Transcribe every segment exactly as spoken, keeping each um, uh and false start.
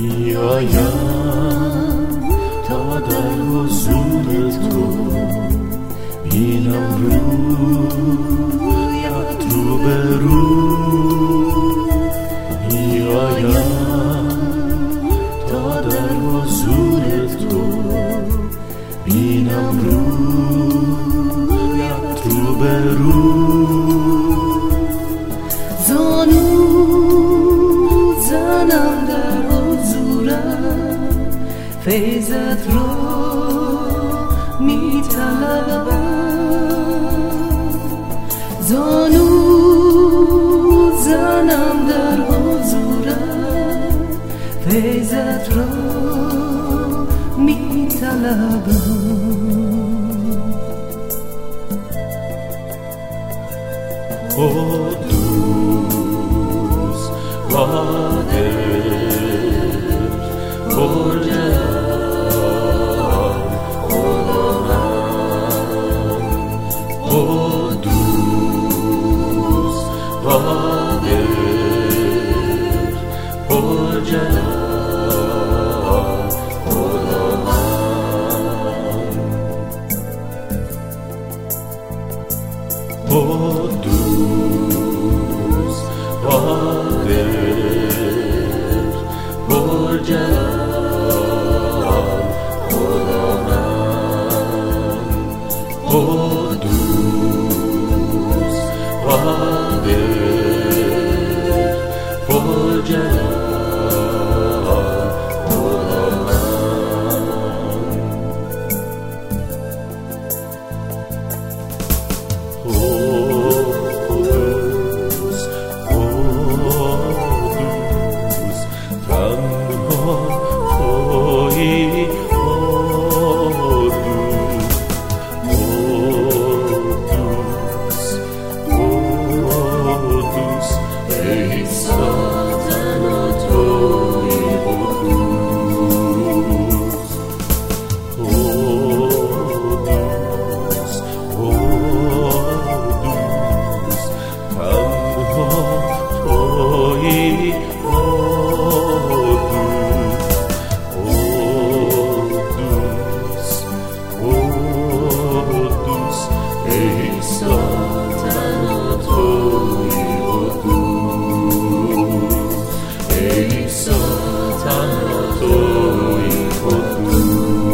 میایم تا در حضور تو بینم رویت رو به رو. میایم تا در حضور تو بینم رویت رو به رو. زانو زنم در حضورت، فیضت را می طلبم. زانو زنم در حضورت، فیضت را می طلبم. قدوس قادر پرجلال خداوند، قدوس قادر پرجلال خداوند، قدوس قادر پرجلال خداوند، قدوس قادر پرجلال خداوند. قدوس قدوس تنها تویی، قدوس قدوس عیسی تنها تویی قدوس. قدوس قدوس تنها تویی قدوس، قدوس عیسی تنها تویی قدوس، عیسی تنها تویی قدوس.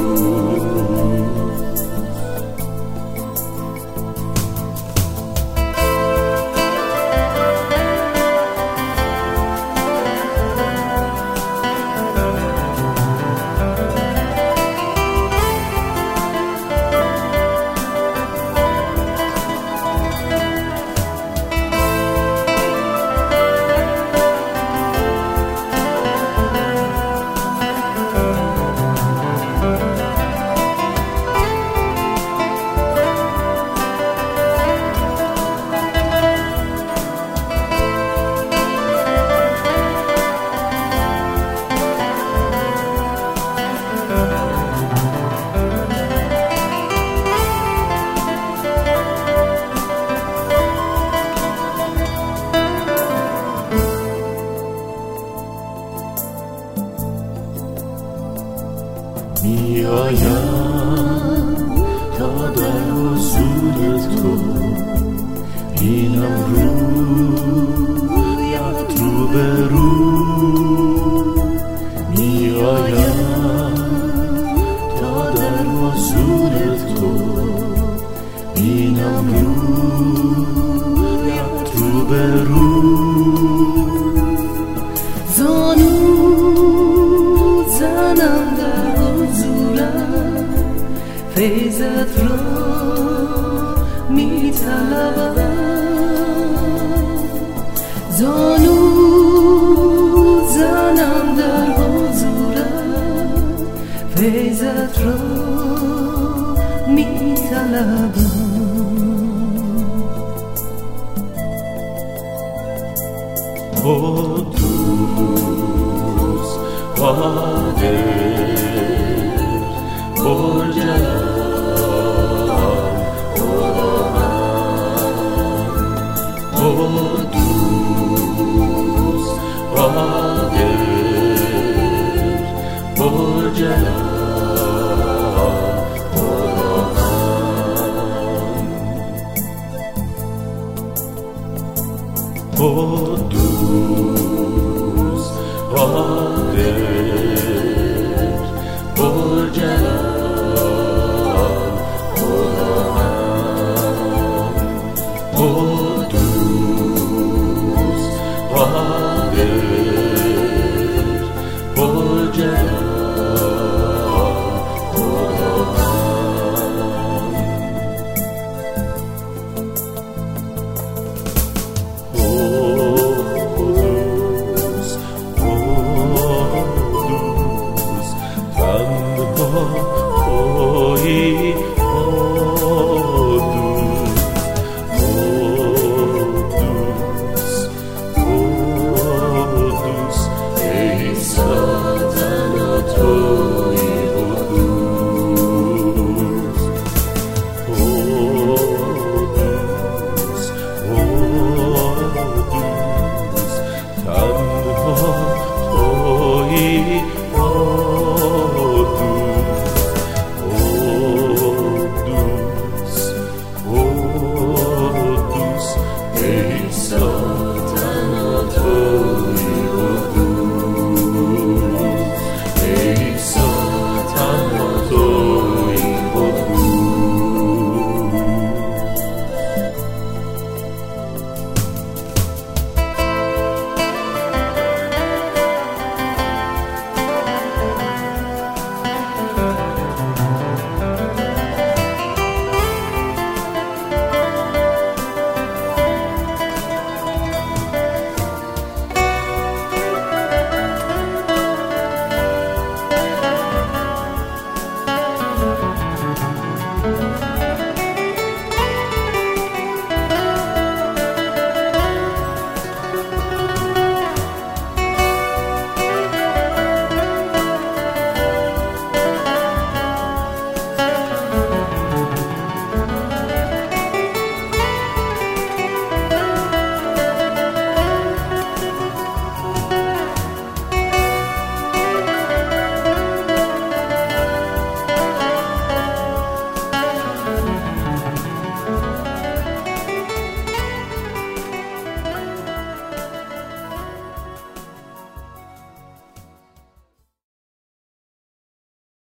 میایم تا در حضور تو بینم رویت رو به رو. میایم تا در حضور تو بینم رویت رو به رو. زانو زنم در حضورت، فیضت را می طلبم. زانو زنم در حضورت، فیضت را می طلبم. قدوس قادر